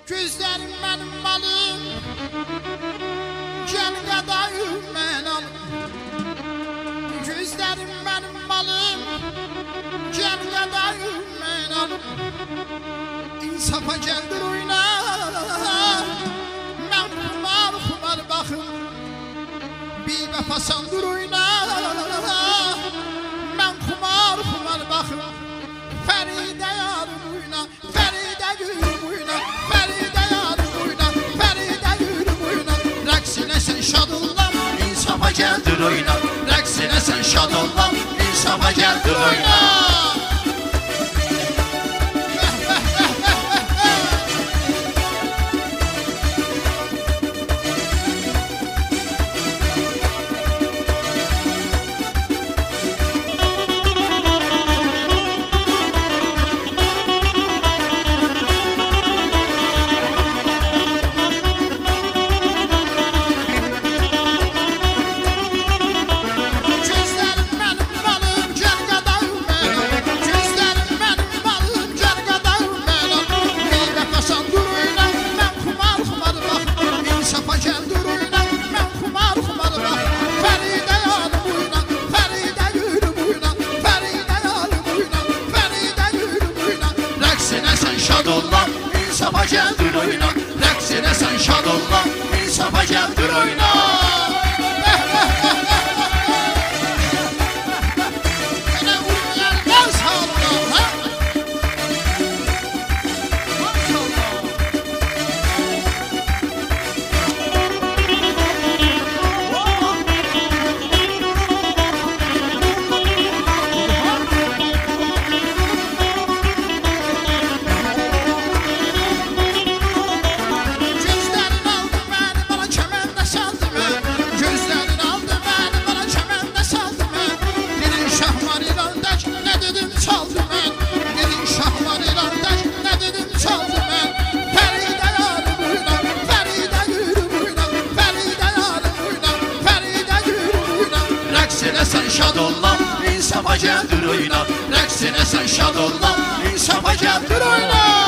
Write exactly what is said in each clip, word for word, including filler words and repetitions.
Gözlerim benim malım, gel kadayım ben al. Gözlerim benim malım, gel kadayım ben al. İnsafa geldir oyna, ben kumar kumar bakım. Bir vefasandır oyna, ben kumar kumar bakım. Feride yarım oyna, Feride gülüm oyna, Feride yarım oyna, Feride gülüm oyna. Raksine sen şadollan, insafa geldir oyna. Raksine sen şadollan, insafa geldir oyna. Şadollan, insafa geldir oyna. Raksine sen şadollan, insafa geldir oyna. Hele uyuyanlar sağlam ha. Raksine sen şadollan, insafa geldir oyna. Raksine sen şadollan, insafa geldir oyna.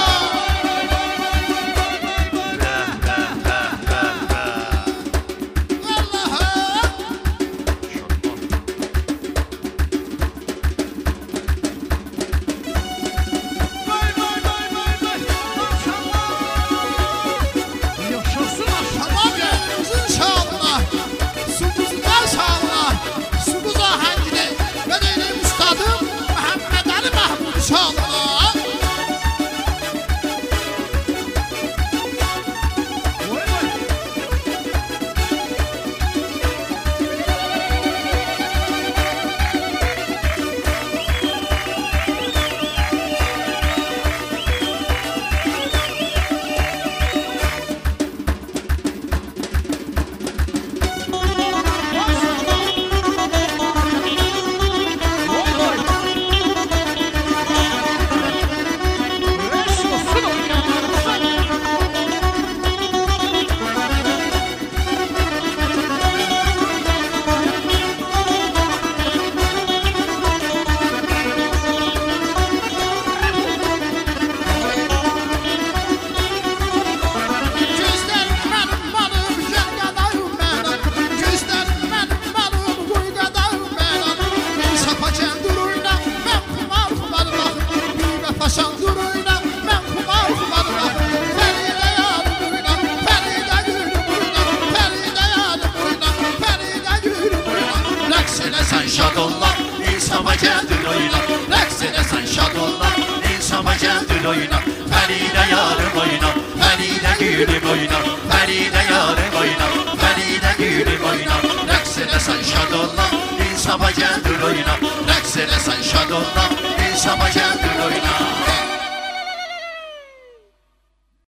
Şadollan, insafa geldir oyna. Raksine sen şadollan, insafa geldir oyna. Feride yarım oyna, Feride gülüm oyna. Feride yarım oyna, Feride gülüm oyna. Raksine sen şadollan, insafa geldir oyna. Raksine sen şadollan, insafa geldir oyna.